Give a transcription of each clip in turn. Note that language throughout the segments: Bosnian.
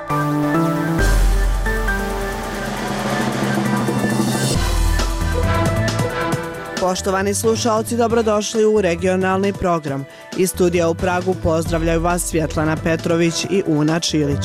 Poštovani slušalci, dobrodošli u regionalni program. Iz studija u Pragu pozdravljaju vas Svjetlana Petrović i Una Čilić.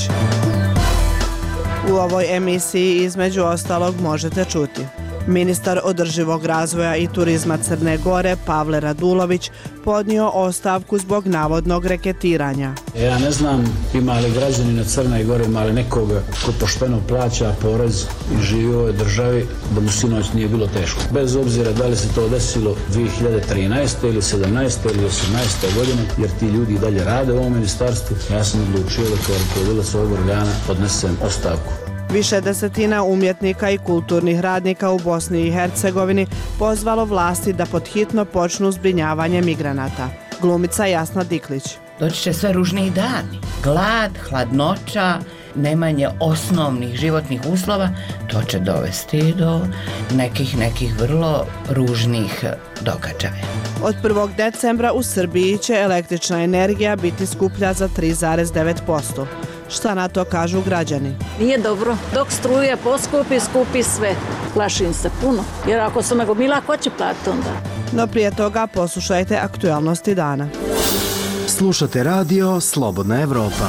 U ovoj emisiji između ostalog možete čuti: ministar održivog razvoja i turizma Crne Gore Pavle Radulović podnio ostavku zbog navodnog reketiranja. Ja ne znam ima li građanina Crne Gore, ima li nekoga ko pošteno plaća porez i živi u ovoj državi, da mu sinoć nije bilo teško. Bez obzira da li se to desilo 2013. ili 17. ili 18. godine, jer ti ljudi i dalje rade u ovom ministarstvu, ja sam odlučio da kao rukovodilac ovog organa podnesem ostavku. Više desetina umjetnika i kulturnih radnika u Bosni i Hercegovini pozvalo vlasti da podhitno počnu zbrinjavanje migranata. Glumica Jasna Diklić. Doći će sve ružniji dani. Glad, hladnoća, nemanje osnovnih životnih uslova, to će dovesti do nekih vrlo ružnih događaja. Od 1. decembra u Srbiji će električna energija biti skuplja za 3,9%. Šta na to kažu građani? Nije dobro. Dok struje poskupi, skupi sve. Plašim se puno. Jer ako sam nagomila, ko će platiti onda? No prije toga poslušajte aktualnosti dana. Slušate radio Slobodna Evropa.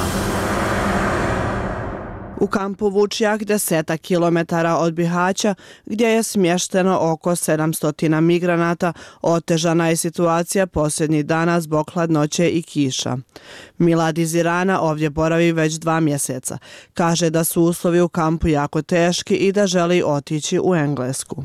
U kampu Vučjak, 10 kilometara od Bihaća, gdje je smješteno oko 700 migranata, otežana je situacija posljednjih dana zbog hladnoće i kiša. Milad iz Irana ovdje boravi već 2 mjeseca. Kaže da su uslovi u kampu jako teški i da želi otići u Englesku.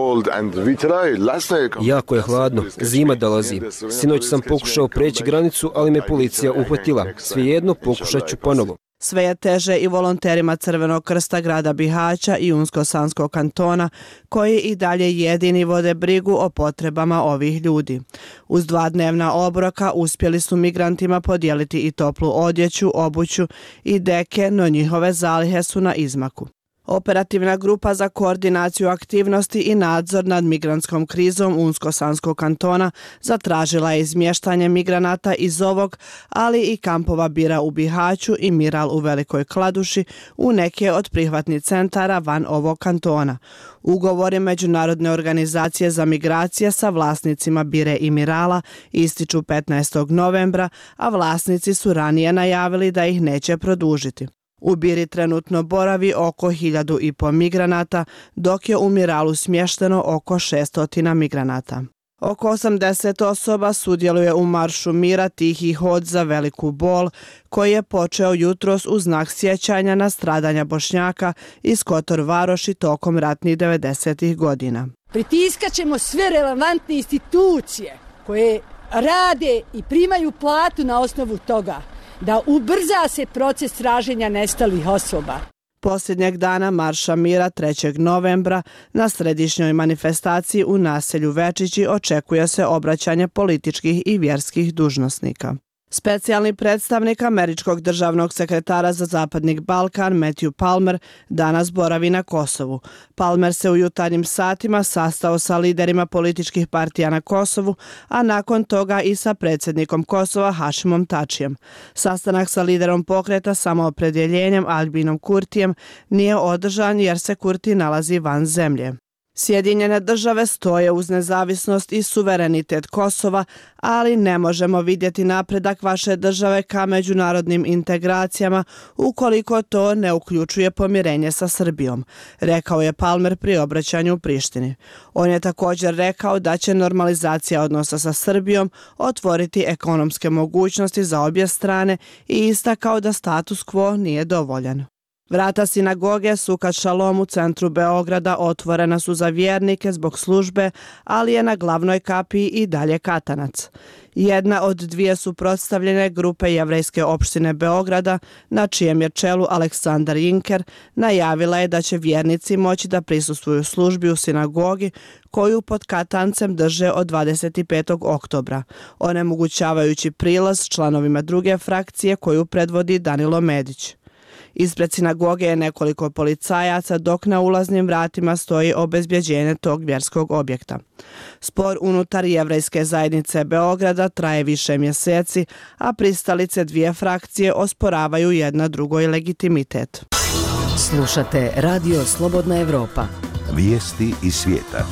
Jako je hladno, zima dolazi. Sinoć sam pokušao preći granicu, ali me policija uhvatila. Svejedno pokušat ću ponovo. Sve je teže i volonterima Crvenog krsta grada Bihaća i Unsko-Sanskog kantona, koji i dalje jedini vode brigu o potrebama ovih ljudi. Uz 2 dnevna obroka uspjeli su migrantima podijeliti i toplu odjeću, obuću i deke, no njihove zalihe su na izmaku. Operativna grupa za koordinaciju aktivnosti i nadzor nad migrantskom krizom Unsko-Sanskog kantona zatražila je izmještanje migranata iz ovog, ali i kampova Bira u Bihaću i Miral u Velikoj Kladuši u neke od prihvatnih centara van ovog kantona. Ugovori Međunarodne organizacije za migracije sa vlasnicima Bire i Mirala ističu 15. novembra, a vlasnici su ranije najavili da ih neće produžiti. U Biri trenutno boravi oko 1.500 migranata, dok je u Miralu smješteno oko 600 migranata. Oko 80 osoba sudjeluje u maršu mira Tihi hod za veliku bol, koji je počeo jutros u znak sjećanja na stradanja Bošnjaka iz Kotor Varoši tokom ratnih 90. godina. Pritiskat ćemo sve relevantne institucije koje rade i primaju platu na osnovu toga, da ubrza se proces traženja nestalih osoba. Posljednjeg dana marša mira 3. novembra na središnjoj manifestaciji u naselju Večići očekuje se obraćanje političkih i vjerskih dužnosnika. Specijalni predstavnik američkog državnog sekretara za Zapadni Balkan Matthew Palmer danas boravi na Kosovu. Palmer se u jutarnjim satima sastao sa liderima političkih partija na Kosovu, a nakon toga i sa predsjednikom Kosova Hašimom Tačijem. Sastanak sa liderom pokreta Samoopredjeljenjem Albinom Kurtijem nije održan jer se Kurti nalazi van zemlje. Sjedinjene države stoje uz nezavisnost i suverenitet Kosova, ali ne možemo vidjeti napredak vaše države ka međunarodnim integracijama ukoliko to ne uključuje pomirenje sa Srbijom, rekao je Palmer pri obraćanju u Prištini. On je također rekao da će normalizacija odnosa sa Srbijom otvoriti ekonomske mogućnosti za obje strane i istakao da status quo nije dovoljan. Vrata sinagoge Sukat Šalom u centru Beograda otvorena su za vjernike zbog službe, ali je na glavnoj kapiji i dalje katanac. Jedna od 2 suprotstavljene grupe jevrejske opštine Beograda, na čijem je čelu Aleksandar Jinker, najavila je da će vjernici moći da prisustvuju službi u sinagogi koju pod katancem drže od 25. oktobra, onemogućavajući prilaz članovima druge frakcije koju predvodi Danilo Medić. Ispred sinagoge je nekoliko policajaca, dok na ulaznim vratima stoji obezbjeđenje tog vjerskog objekta. Spor unutar jevrejske zajednice Beograda traje više mjeseci, a pristalice dvije frakcije osporavaju jedna drugoj legitimitet. Slušate Radio Slobodna Evropa. Vijesti iz svijeta.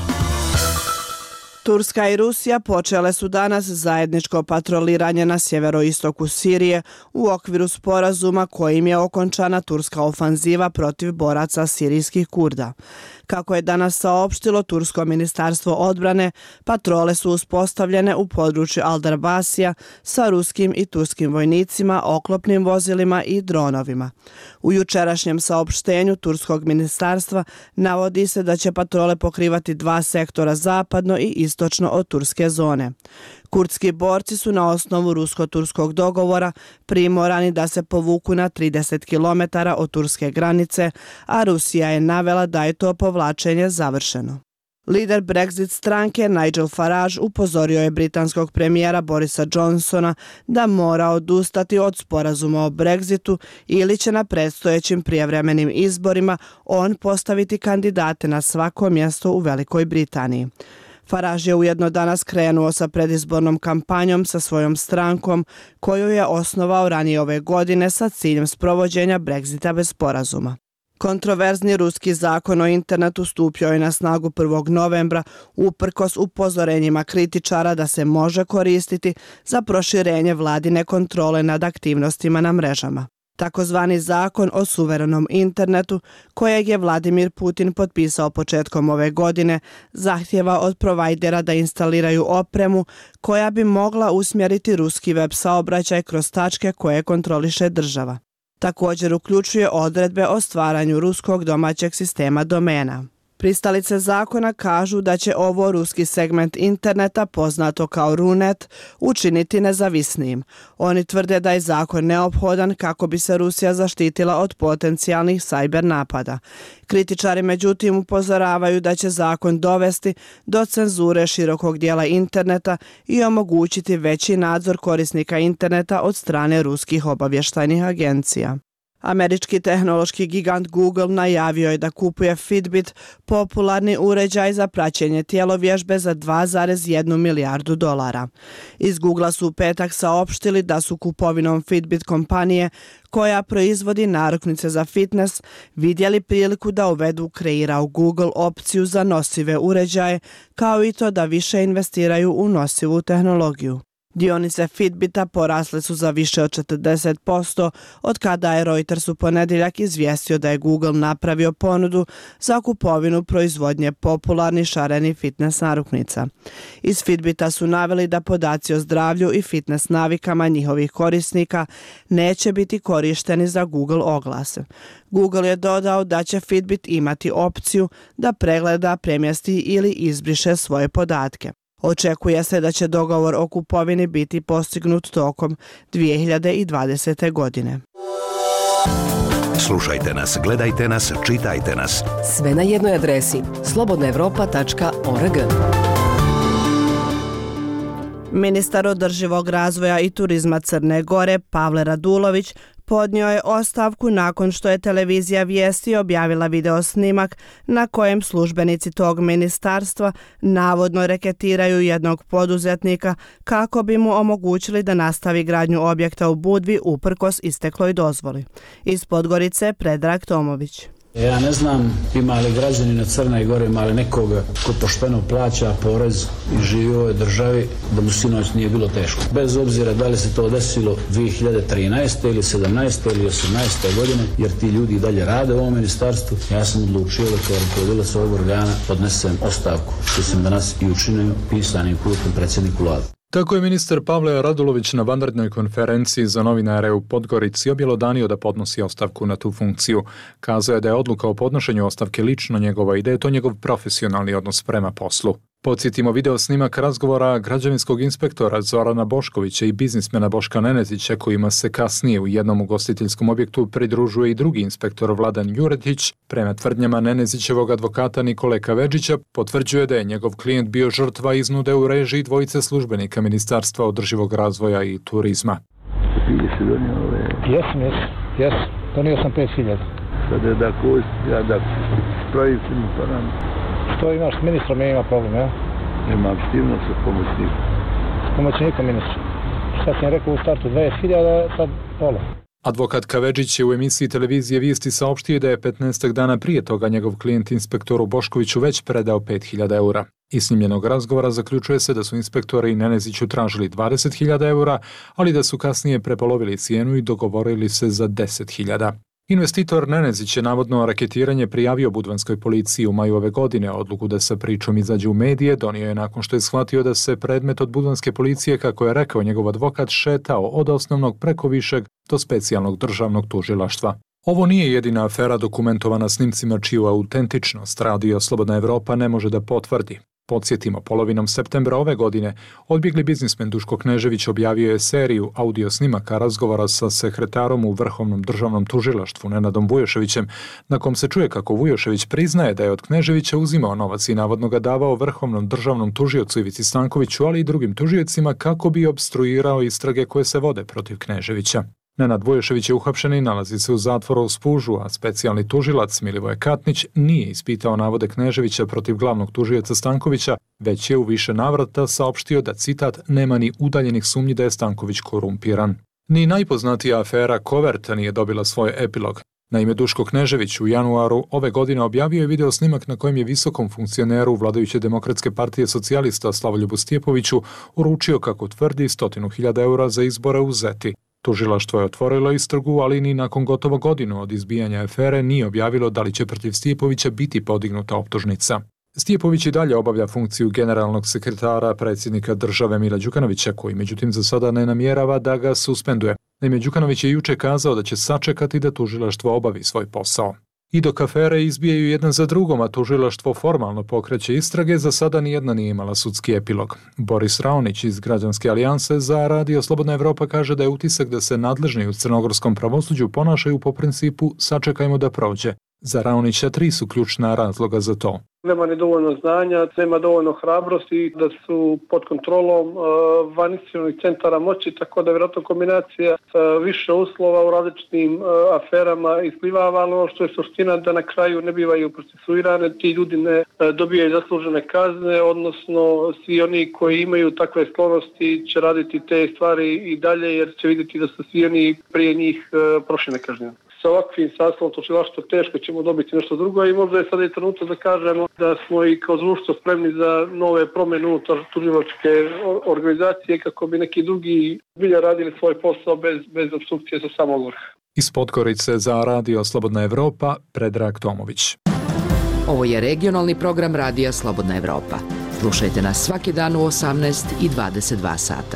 Turska i Rusija počele su danas zajedničko patroliranje na sjeveroistoku Sirije u okviru sporazuma kojim je okončana turska ofanziva protiv boraca sirijskih Kurda. Kako je danas saopštilo Tursko ministarstvo odbrane, patrole su uspostavljene u području Al-Darbasija sa ruskim i turskim vojnicima, oklopnim vozilima i dronovima. U jučerašnjem saopštenju Turskog ministarstva navodi se da će patrole pokrivati 2 sektora zapadno i istočno od turske zone. Kurdski borci su na osnovu rusko-turskog dogovora primorani da se povuku na 30 km od turske granice, a Rusija je navela da je to povlačenje završeno. Lider Brexit stranke Nigel Farage upozorio je britanskog premijera Borisa Johnsona da mora odustati od sporazuma o Brexitu ili će na predstojećim prijevremenim izborima on postaviti kandidate na svako mjesto u Velikoj Britaniji. Farage je ujedno danas krenuo sa predizbornom kampanjom sa svojom strankom koju je osnovao ranije ove godine sa ciljem sprovođenja Brexita bez sporazuma. Kontroverzni ruski zakon o internetu stupio je na snagu 1. novembra uprkos upozorenjima kritičara da se može koristiti za proširenje vladine kontrole nad aktivnostima na mrežama. Takozvani zakon o suverenom internetu, kojeg je Vladimir Putin potpisao početkom ove godine, zahtjeva od provajdera da instaliraju opremu koja bi mogla usmjeriti ruski web saobraćaj kroz tačke koje kontroliše država. Također uključuje odredbe o stvaranju ruskog domaćeg sistema domena. Pristalice zakona kažu da će ovo ruski segment interneta, poznato kao Runet, učiniti nezavisnijim. Oni tvrde da je zakon neophodan kako bi se Rusija zaštitila od potencijalnih sajber napada. Kritičari međutim upozoravaju da će zakon dovesti do cenzure širokog dijela interneta i omogućiti veći nadzor korisnika interneta od strane ruskih obavještajnih agencija. Američki tehnološki gigant Google najavio je da kupuje Fitbit, popularni uređaj za praćenje tjelovježbe za $2,1 milijardu. Iz Googlea su u petak saopštili da su kupovinom Fitbit kompanije, koja proizvodi narukvice za fitness, vidjeli priliku da kreira u Google opciju za nosive uređaje, kao i to da više investiraju u nosivu tehnologiju. Dionice Fitbita porasle su za više od 40% od kada je Reuters u ponedjeljak izvijestio da je Google napravio ponudu za kupovinu proizvodnje popularnih šarenih fitness narukvica. Iz Fitbita su naveli da podaci o zdravlju i fitness navikama njihovih korisnika neće biti korišteni za Google oglase. Google je dodao da će Fitbit imati opciju da pregleda, premjesti ili izbriše svoje podatke. Očekuje se da će dogovor o kupovini biti postignut tokom 2020. godine. Slušajte nas, gledajte nas, čitajte nas. Sve na jednoj adresi slobodnaevropa.org. Ministar održivog razvoja i turizma Crne Gore Pavle Radulović podnio je ostavku nakon što je televizija Vijesti objavila videosnimak na kojem službenici tog ministarstva navodno reketiraju jednog poduzetnika kako bi mu omogućili da nastavi gradnju objekta u Budvi uprkos istekloj dozvoli. Iz Podgorice Predrag Tomović. Ja ne znam ima li građanina Crne Gore, ima li nekoga ko pošteno plaća porez i živi u ovoj državi da mu sinoć nije bilo teško. Bez obzira da li se to desilo 2013. ili 17. ili 18. godine, jer ti ljudi i dalje rade u ovom ministarstvu, ja sam odlučio da kao rukovodilac ovog organa podnesem ostavku, što sam danas i učinio pisanim putem predsjedniku Vlade. Tako je ministar Pavle Radulović na vanrednoj konferenciji za novinare u Podgorici objelodanio da podnosi ostavku na tu funkciju. Kazao je da je odluka o podnošenju ostavke lično njegova i da je to njegov profesionalni odnos prema poslu. Podsjetimo video snimak razgovora građevinskog inspektora Zorana Boškovića i biznismena Boška Nenezića, kojima se kasnije u jednom ugostiteljskom objektu pridružuje i drugi inspektor Vladan Juretić. Prema tvrdnjama Nenezićevog advokata Nikole Kavedžića, potvrđuje da je njegov klijent bio žrtva iznude u režiji dvojice službenika Ministarstva održivog razvoja i turizma. Yes. Donio sam 5.000. Sad je da kusti, ja da spravim svim parama. Što imaš s ministrom, ima problem, ja? Imam aktivno sa pomoćnikom. S pomoćnikom ministra. Šta sam rekao u startu, 20.000, sad pola. Advokat Kavedžić je u emisiji televizije Vijesti saopštio da je 15 dana prije toga njegov klijent inspektoru Boškoviću već predao 5.000 eura. Iz snimljenog razgovora zaključuje se da su inspektori Neneziću tražili 20.000 eura, ali da su kasnije prepolovili cijenu i dogovorili se za 10.000. Investitor Nenezić je navodno raketiranje prijavio budvanskoj policiji u maju ove godine. Odluku da sa pričom izađe u medije donio je nakon što je shvatio da se predmet od budvanske policije, kako je rekao njegov advokat, šetao od osnovnog preko višeg do specijalnog državnog tužilaštva. Ovo nije jedina afera dokumentovana snimcima čiju autentičnost Radio Slobodna Evropa ne može da potvrdi. Podsjetimo, polovinom septembra ove godine odbjegli biznismen Duško Knežević objavio je seriju audio snimaka razgovora sa sekretarom u Vrhovnom državnom tužilaštvu Nenadom Vujoševićem, na kom se čuje kako Vujošević priznaje da je od Kneževića uzimao novac i navodno ga davao Vrhovnom državnom tužiocu Ivici Stankoviću, ali i drugim tužiocima kako bi opstruirao istrage koje se vode protiv Kneževića. Nenad Vujošević je uhapšen i nalazi se u zatvoru u Spužu, a specijalni tužilac Milivoje Katnić nije ispitao navode Kneževića protiv glavnog tužioca Stankovića, već je u više navrata saopštio da, citat, nema ni udaljenih sumnji da je Stanković korumpiran. Ni najpoznatija afera Koverta nije dobila svoj epilog. Naime, Duško Knežević u januaru ove godine objavio je video snimak na kojem je visokom funkcioneru vladajuće Demokratske partije socijalista Slavoljubu Stjepoviću uručio, kako tvrdi, 100.000 eura za izbore u Zeti. Tužilaštvo je otvorilo istragu, ali ni nakon gotovo godinu od izbijanja afere nije objavilo da li će protiv Stjepovića biti podignuta optužnica. Stjepović i dalje obavlja funkciju generalnog sekretara predsjednika države Mila Đukanovića, koji međutim za sada ne namjerava da ga suspenduje. Naime, Đukanović je juče kazao da će sačekati da tužilaštvo obavi svoj posao. I dok afere izbijaju jedan za drugom, a tužilaštvo formalno pokreće istrage, za sada nijedna nije imala sudski epilog. Boris Raonić iz Građanske alijanse za Radio Slobodna Evropa kaže da je utisak da se nadležni u crnogorskom pravosuđu ponašaju po principu sačekajmo da prođe. Za Raonića 3 su ključna razloga za to. Nema ni dovoljno znanja, nema dovoljno hrabrosti, da su pod kontrolom vanicionih centara moći, tako da vjerojatno kombinacija više uslova u različitim aferama isplivava, ali ono što je suština da na kraju ne bivaju procesuirane, ti ljudi ne dobijaju zaslužene kazne, odnosno svi oni koji imaju takve sklonosti će raditi te stvari i dalje, jer će vidjeti da su svi oni prije njih prošli nekažnjeni. Sa ovakvim sastavom tužilaštva teško ćemo dobiti nešto drugo i možda je sada i trenutak da kažemo da smo i kao društvo spremni za nove promjene unutar tužilačke organizacije kako bi neki drugi bilja radili svoj posao bez opstrukcije sa samog vrha. Iz Podgorice za Radio Slobodna Evropa, Predrag Tomović. Ovo je regionalni program Radija Slobodna Evropa. Slušajte nas svaki dan u 18 i 22 sata.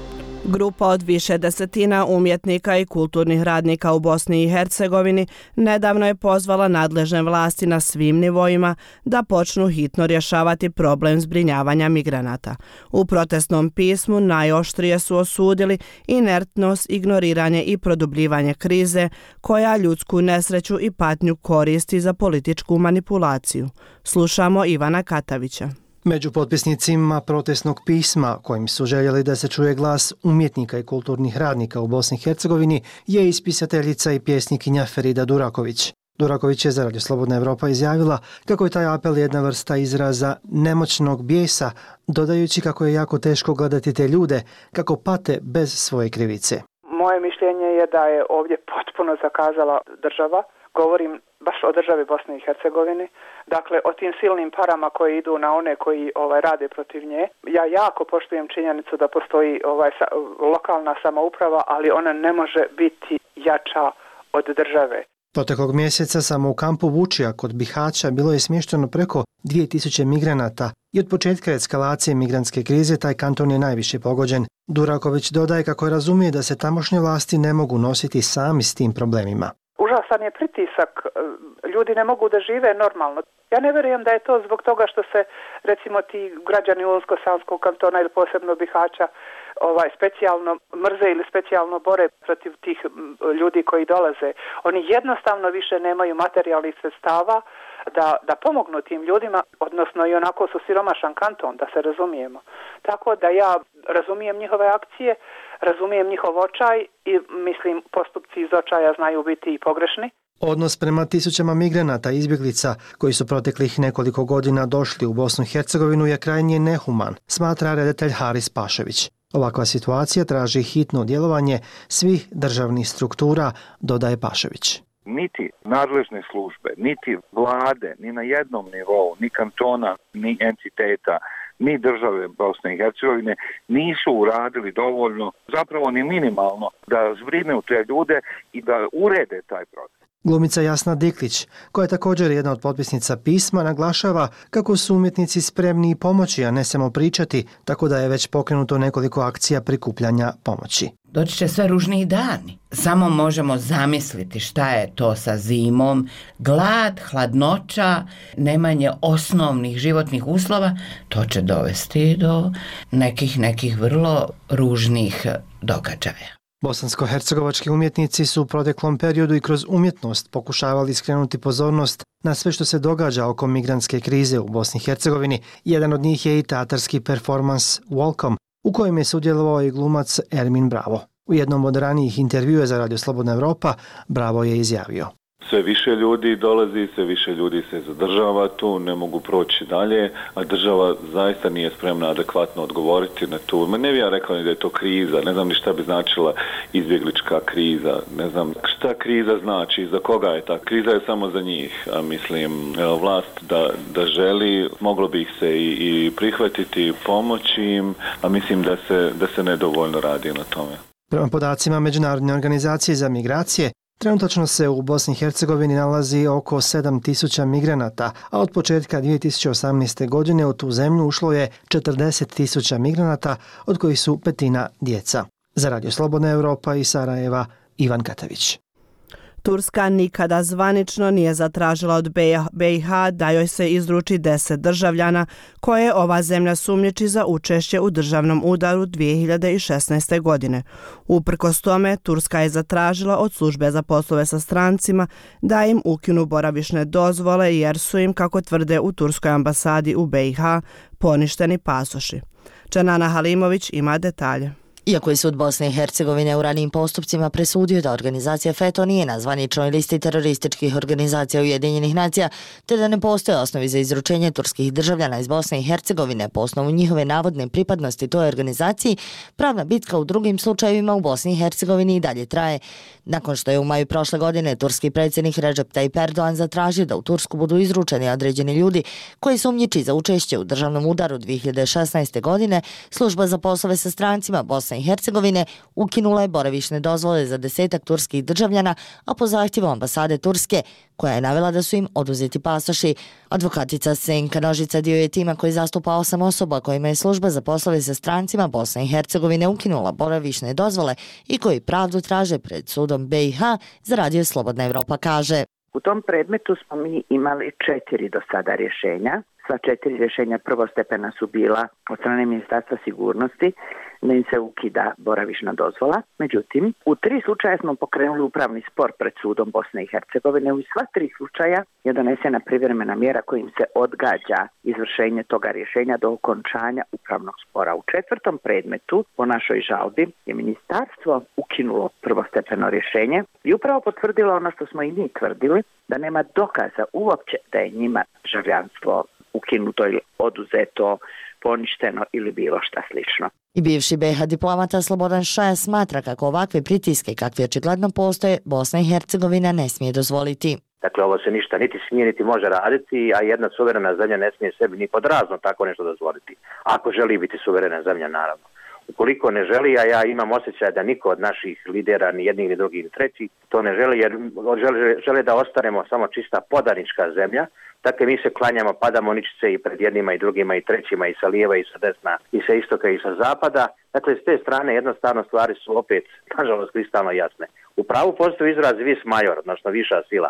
Grupa od više desetina umjetnika i kulturnih radnika u Bosni i Hercegovini nedavno je pozvala nadležne vlasti na svim nivoima da počnu hitno rješavati problem zbrinjavanja migranata. U protestnom pismu najoštrije su osudili inertnost, ignoriranje i produbljivanje krize koja ljudsku nesreću i patnju koristi za političku manipulaciju. Slušamo Ivana Katavića. Među potpisnicima protestnog pisma, kojim su željeli da se čuje glas umjetnika i kulturnih radnika u Bosni i Hercegovini, je ispisateljica i pjesnikinja Ferida Duraković. Duraković je za Radio Slobodna Evropa izjavila kako je taj apel jedna vrsta izraza nemoćnog bijesa, dodajući kako je jako teško gledati te ljude kako pate bez svoje krivice. Moje mišljenje je da je ovdje potpuno zakazala država. Govorim baš o državi Bosne i Hercegovine. Dakle, o tim silnim parama koje idu na one koji rade protiv nje. Ja jako poštujem činjenicu da postoji lokalna samouprava, ali ona ne može biti jača od države. Proteklog mjeseca samo u kampu Vučija kod Bihaća bilo je smješteno preko 2000 migranata i od početka eskalacije migrantske krize taj kanton je najviše pogođen. Duraković dodaje kako razumije da se tamošnje vlasti ne mogu nositi sami s tim problemima. Užasan je pritisak, ljudi ne mogu da žive normalno. Ja ne vjerujem da je to zbog toga što se, recimo, ti građani Unsko-Sanskog kantona ili posebno Bihaća specijalno mrze ili specijalno bore protiv tih ljudi koji dolaze. Oni jednostavno više nemaju materijalnih sredstava da pomognu tim ljudima, odnosno i onako su siromašan kanton, da se razumijemo. Tako da ja razumijem njihove akcije, razumijem njihov očaj i mislim postupci iz očaja znaju biti i pogrešni. Odnos prema tisućama migranata i izbjeglica koji su proteklih nekoliko godina došli u Bosnu i Hercegovinu je krajnje nehuman, smatra redatelj Haris Pašević. Ovakva situacija traži hitno djelovanje svih državnih struktura, dodaje Pašević. Niti nadležne službe, niti vlade, ni na jednom nivou, ni kantona, ni entiteta, ni države Bosne i Hercegovine nisu uradili dovoljno, zapravo ni minimalno, da zbrinu te ljude i da urede taj proces. Glumica Jasna Diklić, koja je također jedna od potpisnica pisma, naglašava kako su umjetnici spremni pomoći, a ne samo pričati, tako da je već pokrenuto nekoliko akcija prikupljanja pomoći. Doći će sve ružniji dani. Samo možemo zamisliti šta je to sa zimom. Glad, hladnoća, nemanje osnovnih životnih uslova, to će dovesti do nekih vrlo ružnih događaja. Bosansko-hercegovački umjetnici su u proteklom periodu i kroz umjetnost pokušavali skrenuti pozornost na sve što se događa oko migrantske krize u Bosni i Hercegovini. Jedan od njih je i teatarski performans Welcome, u kojem je sudjelovao i glumac Ermin Bravo. U jednom od ranijih intervjua za Radio Slobodna Evropa Bravo je izjavio: sve više ljudi dolazi, sve više ljudi se zadržava tu, ne mogu proći dalje, a država zaista nije spremna adekvatno odgovoriti na tu. Ne bi ja rekao ni da je to kriza, ne znam ni šta bi značila izbjeglička kriza, ne znam šta kriza znači, za koga je ta kriza, je samo za njih. A mislim, vlast da želi, moglo bi ih se i prihvatiti, pomoći im, a mislim da se nedovoljno radi na tome. Prema podacima Međunarodne organizacije za migracije, trenutačno se u Bosni i Hercegovini nalazi oko 7.000 migranata, a od početka 2018. godine u tu zemlju ušlo je 40.000 migranata, od kojih su petina djeca. Za Radio Slobodna Evropa iz Sarajeva, Ivan Katavić. Turska nikada zvanično nije zatražila od BiH da joj se izruči 10 državljana koje ova zemlja sumnjiči za učešće u državnom udaru 2016. godine. Uprkos tome, Turska je zatražila od službe za poslove sa strancima da im ukinu boravišne dozvole jer su im, kako tvrde u turskoj ambasadi u BiH, poništeni pasoši. Čanana Halimović ima detalje. Iako je sud Bosne i Hercegovine u ranijim postupcima presudio da organizacija FETO nije na zvaničnoj listi terorističkih organizacija Ujedinjenih nacija, te da ne postoje osnovi za izručenje turskih državljana iz Bosne i Hercegovine po osnovu njihove navodne pripadnosti toj organizaciji, pravna bitka u drugim slučajevima u Bosni i Hercegovini i dalje traje. Nakon što je u maju prošle godine turski predsjednik Recep Tayyip Erdogan zatražio da u Tursku budu izručeni određeni ljudi koji sumnjiči za učešće u državnom udaru 2016. godine, služba za poslove sa strancima Bosne i Hercegovine ukinula je boravišne dozvole za 10 turskih državljana, a po zahtjevu ambasade Turske, koja je navela da su im oduzeti pasoši. Advokatica Senka Nožica dio je tima koji zastupa 8 osoba kojima je služba za poslove sa strancima Bosne i Hercegovine ukinula boravišne dozvole i koji pravdu traže pred sudom BiH, za Radio Slobodna Evropa kaže: u tom predmetu smo mi imali 4 do sada rješenja. Sva 4 rješenja prvostepena su bila od strane Ministarstva sigurnosti da im se ukida boravišna dozvola. Međutim, u 3 slučaja smo pokrenuli upravni spor pred sudom Bosne i Hercegovine. U sva 3 slučaja je donesena privremena mjera kojim se odgađa izvršenje toga rješenja do okončanja upravnog spora. U 4. predmetu po našoj žalbi je ministarstvo ukinulo prvostepeno rješenje i upravo potvrdilo ono što smo i mi tvrdili, da nema dokaza uopće da je njima državljanstvo ukinuto ili oduzeto, poništeno ili bilo šta slično. I bivši BiH diplomata Slobodan Šaja smatra kako ovakve pritiske, kakvi očigledno postoje, Bosna i Hercegovina ne smije dozvoliti. Dakle, ovo se ništa niti smije niti može raditi, a jedna suverena zemlja ne smije sebi ni pod razno tako nešto dozvoliti. Ako želi biti suverena zemlja, naravno. Ukoliko ne želi, a ja imam osjećaj da niko od naših lidera, ni jednih, ni drugih, ni trećih, to ne želi, jer žele da ostanemo samo čista podanička zemlja. Dakle, mi se klanjamo, padamo ničice i pred jednima i drugima i trećima i sa lijeva i sa desna i sa istoka i sa zapada. Dakle, s te strane jednostavno stvari su opet, nažalost, kristalno jasne. U pravu postoji izraz vis major, odnosno viša sila.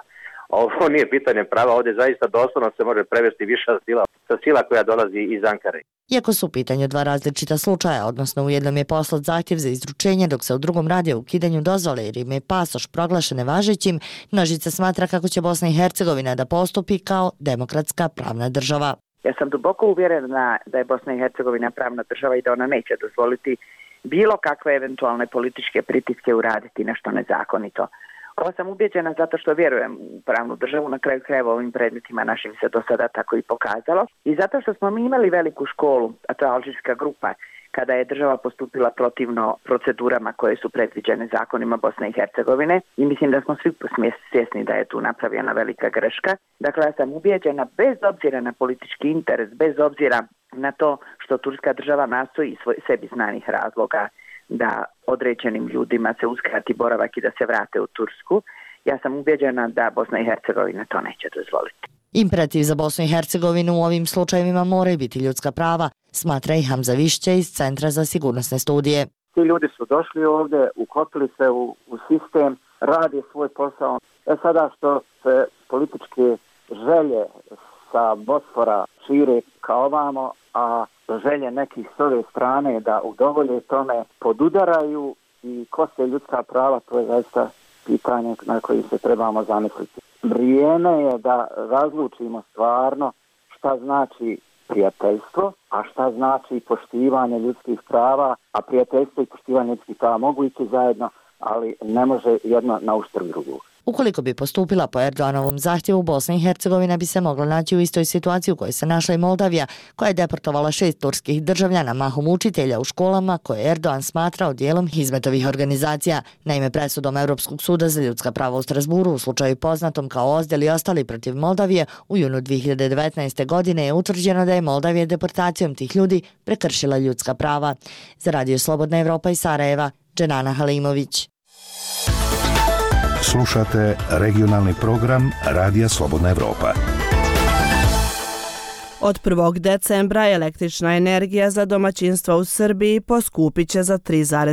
Ovo nije pitanje prava, ovdje zaista doslovno se može prevesti viša sila, sa sila koja dolazi iz Ankare. Iako su u pitanju dva različita slučaja, odnosno u jednom je poslat zahtjev za izručenje, dok se u drugom radi o ukidanju dozvole jer im je pasoš proglašen nevažećim, Nožica smatra kako će Bosna i Hercegovina da postupi kao demokratska pravna država. Ja sam duboko uvjerena da je Bosna i Hercegovina pravna država i da ona neće dozvoliti bilo kakve eventualne političke pritiske uraditi nešto nezakonito. Ovo sam ubjeđena zato što vjerujem u pravnu državu, na kraju krajeva ovim predmetima našim se do sada tako i pokazalo. I zato što smo mi imali veliku školu, a to je Alžirska grupa, kada je država postupila protivno procedurama koje su predviđene zakonima Bosne i Hercegovine i mislim da smo svi svjesni da je tu napravljena velika greška. Dakle, ja sam ubjeđena bez obzira na politički interes, bez obzira na to što turska država nastoji sebi znanih razloga da određenim ljudima se uskrati boravak i da se vrate u Tursku, ja sam ubjeđena da Bosna i Hercegovina to neće dozvoliti. Imperativ za Bosnu i Hercegovinu u ovim slučajevima moraju biti ljudska prava, smatra i Hamza Višće iz Centra za sigurnosne studije. Ti ljudi su došli ovdje, ukopili se u sistem, radi svoj posao. Sada što se političke želje sa Bosfora šire kao ovamo, a želje nekih s ove strane da udovolje tome podudaraju i kose ljudska prava, to je zaista pitanje na koji se trebamo zamisliti. Vrijeme je da razlučimo stvarno šta znači prijateljstvo, a šta znači poštivanje ljudskih prava, a prijateljstvo i poštivanje ljudskih prava mogu ići zajedno, ali ne može jedno na uštrb drugog. Ukoliko bi postupila po Erdoganovom zahtjevu, Bosna i Hercegovina bi se mogla naći u istoj situaciji u kojoj se našla i Moldavija, koja je deportovala 6 turskih državljana, mahom učitelja u školama koje je Erdogan smatrao dijelom Hizmetovih organizacija. Naime, presudom Europskog suda za ljudska prava u Strasburu u slučaju poznatom kao Ozdel i ostali protiv Moldavije u junu 2019. godine je utvrđeno da je Moldavija deportacijom tih ljudi prekršila ljudska prava. Za Radio Slobodna Evropa iz Sarajeva, Dženana Halimović. Slušate regionalni program Radija Slobodna Evropa. Od 1. decembra električna energija za domaćinstva u Srbiji poskupit će za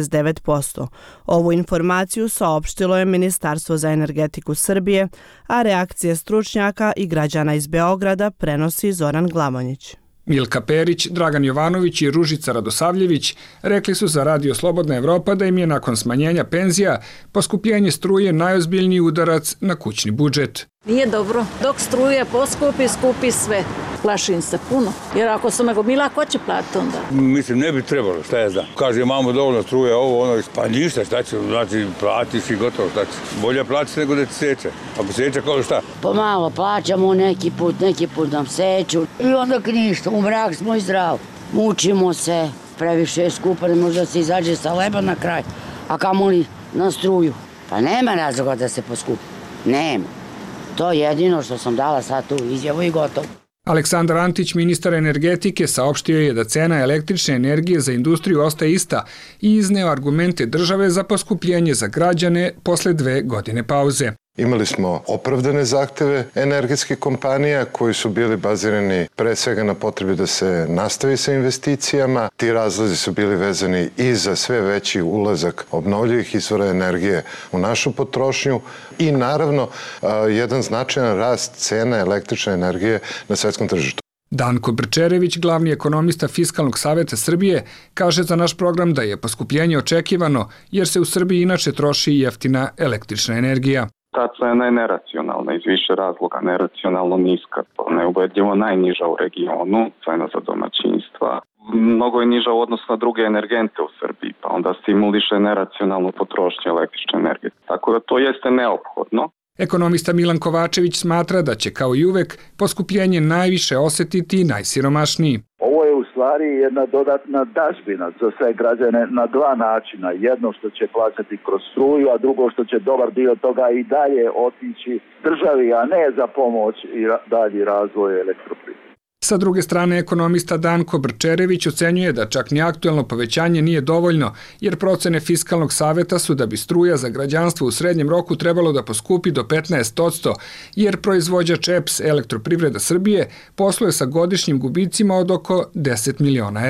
3,9%. Ovu informaciju saopštilo je Ministarstvo za energetiku Srbije, a reakcije stručnjaka i građana iz Beograda prenosi Zoran Glamonjić. Milka Perić, Dragan Jovanović i Ružica Radosavljević rekli su za Radio Slobodna Evropa da im je nakon smanjenja penzija poskupljenje struje najozbiljniji udarac na kućni budžet. Nije dobro. Dok struje poskupi, skupi sve. Plašim se puno. Jer ako sam nego mila, ko će platiti onda? Mislim, ne bi trebalo, šta ja znam. Kaže, imamo dovoljno struje, ovo, ono, pa ništa, šta će, znači, platiš i gotovo, šta će. Bolje platiš nego da ti seče. Ako seče, kao šta? Pomalo plaćamo neki put nam seću. I onda ništa, u mrak smo i zdrav. Mučimo se, previše je skupo, ne može da se izađe sa leba na kraj. A kamoli na struju. Pa nema razloga da se poskupi. Nema. To je jedino što sam dala sad tu izjavu i gotovo. Aleksandar Antić, ministar energetike, saopštio je da cena električne energije za industriju ostaje ista i izneo argumente države za poskupljenje za građane posle 2 godine pauze. Imali smo opravdane zahteve energetskih kompanija koji su bili bazirani pre svega na potrebi da se nastavi sa investicijama. Ti razlozi su bili vezani i za sve veći ulazak obnovljivih izvora energije u našu potrošnju i naravno jedan značajan rast cena električne energije na svetskom tržištu. Danko Brčerević, glavni ekonomista Fiskalnog saveta Srbije, kaže za naš program da je poskupljenje očekivano jer se u Srbiji inače troši jeftina električna energija. Ta cena je neracionalna iz više razloga, neracionalno niska, neubedljivo najniža u regionu, cena za domaćinstva. Mnogo je niža u odnosu na druge energente u Srbiji, pa onda stimuliše neracionalnu potrošnju električne energije. Tako da to jeste neophodno. Ekonomista Milan Kovačević smatra da će kao i uvek poskupljenje najviše osetiti najsiromašniji. Ovo je u stvari jedna dodatna dažbina za sve građane na 2 načina. Jedno što će plaćati kroz struju, a drugo što će dobar dio toga i dalje otići državi, a ne za pomoć i dalji razvoj elektroprivrede. Sa druge strane, ekonomista Danko Brčerević ocenjuje da čak ni aktuelno povećanje nije dovoljno, jer procene Fiskalnog saveta su da bi struja za građanstvo u srednjem roku trebalo da poskupi do 15%, jer proizvođač EPS Elektroprivreda Srbije posluje sa godišnjim gubicima od oko 10 miliona evra.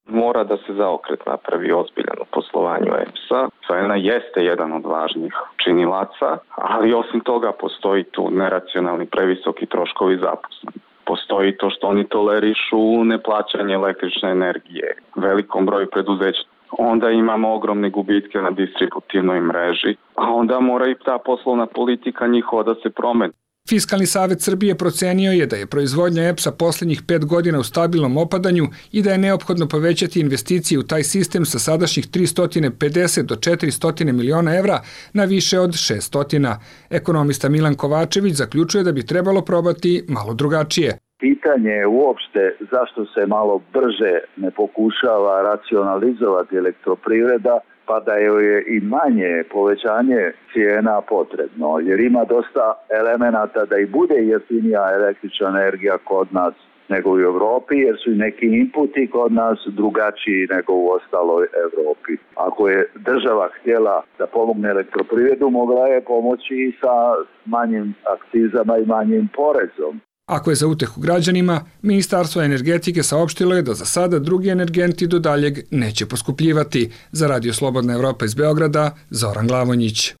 Mora da se zaokret napravi ozbiljan u poslovanju EPS-a. Cena jeste jedan od važnijih činilaca, ali osim toga postoji tu neracionalni previsoki troškovi zaposlenih. Postoji to što oni tolerišu neplaćanje električne energije velikom broju preduzeća. Onda imamo ogromne gubitke na distributivnoj mreži, a onda mora i ta poslovna politika njihova da se promeni. Fiskalni savet Srbije procenio je da je proizvodnja EPS-a posljednjih 5 godina u stabilnom opadanju i da je neophodno povećati investicije u taj sistem sa sadašnjih 350 do 400 miliona evra na više od 600. Ekonomista Milan Kovačević zaključuje da bi trebalo probati malo drugačije. Pitanje je uopšte zašto se malo brže ne pokušava racionalizovati elektroprivreda, pa da je i manje povećanje cijena potrebno, jer ima dosta elemenata da i bude jeftinija električna energija kod nas nego u Europi, jer su neki inputi kod nas drugačiji nego u ostaloj Europi. Ako je država htjela da pomogne elektroprivredu, mogla je pomoći i sa manjim akcizama i manjim porezom. Ako je za utehu građanima, Ministarstvo energetike saopštilo je da za sada drugi energenti do daljeg neće poskupljivati. Za Radio Slobodna Evropa iz Beograda, Zoran Glavonjić.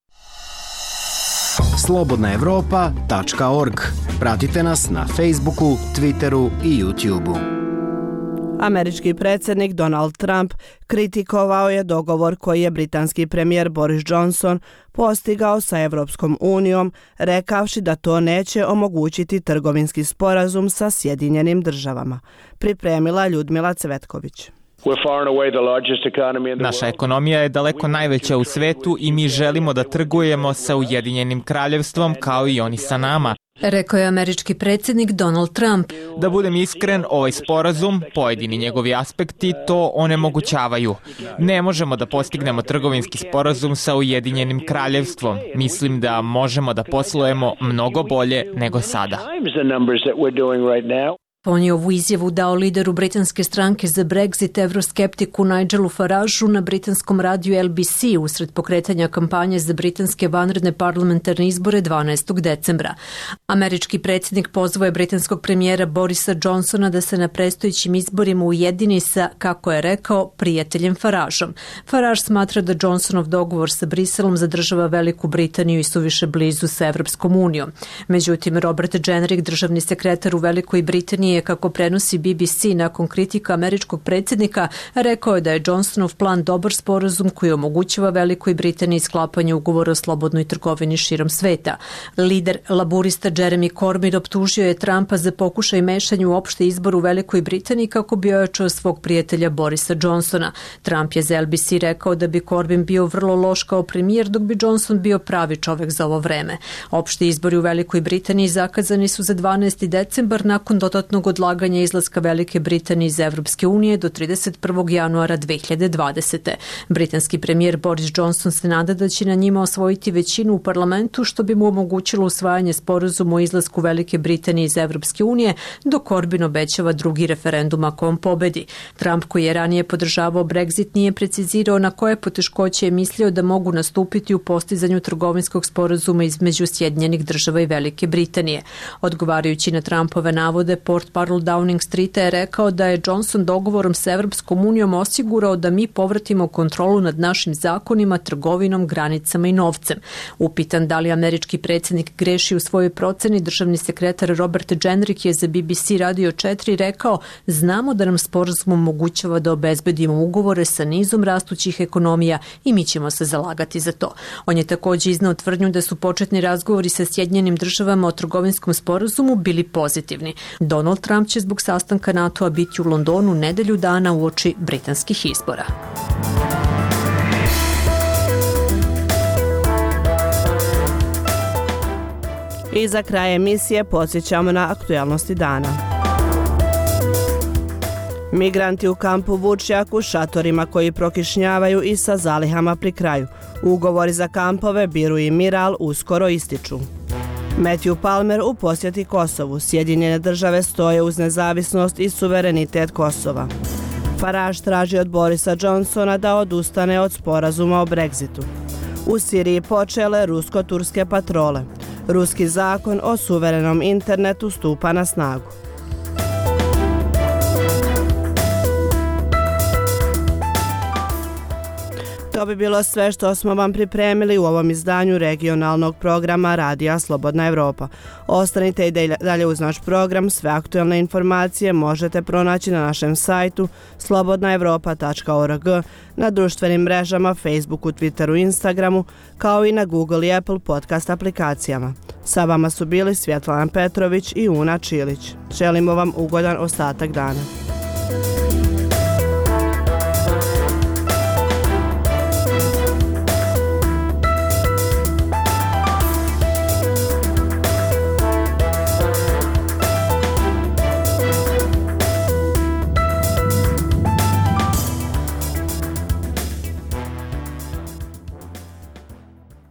slobodnaevropa.org. Pratite nas na Facebooku, Twitteru i YouTubeu. Američki predsjednik Donald Trump kritikovao je dogovor koji je britanski premijer Boris Johnson postigao sa Evropskom unijom, rekavši da to neće omogućiti trgovinski sporazum sa Sjedinjenim državama. Pripremila Ljudmila Cvetković. Naša ekonomija je daleko najveća u svetu i mi želimo da trgujemo sa Ujedinjenim kraljevstvom kao i oni sa nama. Rekao je američki predsjednik Donald Trump. Da budem iskren, ovaj sporazum, pojedini njegovi aspekti, to onemogućavaju. Ne možemo da postignemo trgovinski sporazum sa Ujedinjenim kraljevstvom. Mislim da možemo da poslujemo mnogo bolje nego sada. On je ovu izjavu dao lideru britanske stranke za Brexit, evroskeptiku Nigelu Farageu na britanskom radiju LBC usred pokretanja kampanje za britanske vanredne parlamentarne izbore 12. decembra. Američki predsjednik pozvao je britanskog premijera Borisa Johnsona da se na predstojećim izborima ujedini sa, kako je rekao, prijateljem Farageom. Farage smatra da Johnsonov dogovor sa Briselom zadržava Veliku Britaniju i suviše blizu sa Evropskom unijom. Međutim, Robert Jenrick, državni sekretar u Velikoj Britaniji, kako prenosi BBC nakon kritika američkog predsjednika, rekao je da je Johnsonov plan dobar sporazum koji omogućava Velikoj Britaniji sklapanje ugovora o slobodnoj trgovini širom sveta. Lider laburista Jeremy Corbyn optužio je Trumpa za pokušaj mešanja u opšte izbor u Velikoj Britaniji kako bi ojačao svog prijatelja Borisa Johnsona. Trump je za LBC rekao da bi Corbyn bio vrlo loš kao premijer, dok bi Johnson bio pravi čovek za ovo vreme. Opšti izbori u Velikoj Britaniji zakazani su za 12. decembar nakon dodatnog odlaganja izlaska Velike Britanije iz Evropske unije do 31. januara 2020. Britanski premijer Boris Johnson se nada da će na njima osvojiti većinu u parlamentu, što bi mu omogućilo usvajanje sporazuma o izlasku Velike Britanije iz Evropske unije, dok Corbyn obećava drugi referendum ako on pobedi. Trump, koji je ranije podržavao Brexit, nije precizirao na koje poteškoće je mislio da mogu nastupiti u postizanju trgovinskog sporazuma između Sjedinjenih država i Velike Britanije. Odgovarajući na Trumpove navode, portparol Downing Streeta je rekao da je Johnson dogovorom sa Evropskom unijom osigurao da mi povratimo kontrolu nad našim zakonima, trgovinom, granicama i novcem. Upitan da li američki predsjednik greši u svojoj proceni, državni sekretar Robert Jenrick je za BBC Radio 4 rekao: znamo da nam sporazum omogućava da obezbedimo ugovore sa nizom rastućih ekonomija i mi ćemo se zalagati za to. On je također iznao tvrdnju da su početni razgovori sa Sjedinjenim državama o trgovinskom sporazumu bili pozitivni. Donald Trump će zbog sastanka NATO-a biti u Londonu nedelju dana uoči britanskih izbora. I za kraj emisije podsjećamo na aktualnosti dana. Migranti u kampu Vučjak u šatorima koji prokišnjavaju i sa zalihama pri kraju. Ugovori za kampove Biru i Miral uskoro ističu. Matthew Palmer u posjeti Kosovu. Sjedinjene države stoje uz nezavisnost i suverenitet Kosova. Farage traži od Borisa Johnsona da odustane od sporazuma o Brexitu. U Siriji počele rusko-turske patrole. Ruski zakon o suverenom internetu stupa na snagu. To bi bilo sve što smo vam pripremili u ovom izdanju regionalnog programa Radija Slobodna Evropa. Ostanite i dalje uz naš program. Sve aktuelne informacije možete pronaći na našem sajtu slobodnaevropa.org, na društvenim mrežama Facebooku, Twitteru i Instagramu, kao i na Google i Apple podcast aplikacijama. Sa vama su bili Svjetlana Petrović i Una Čilić. Želimo vam ugodan ostatak dana.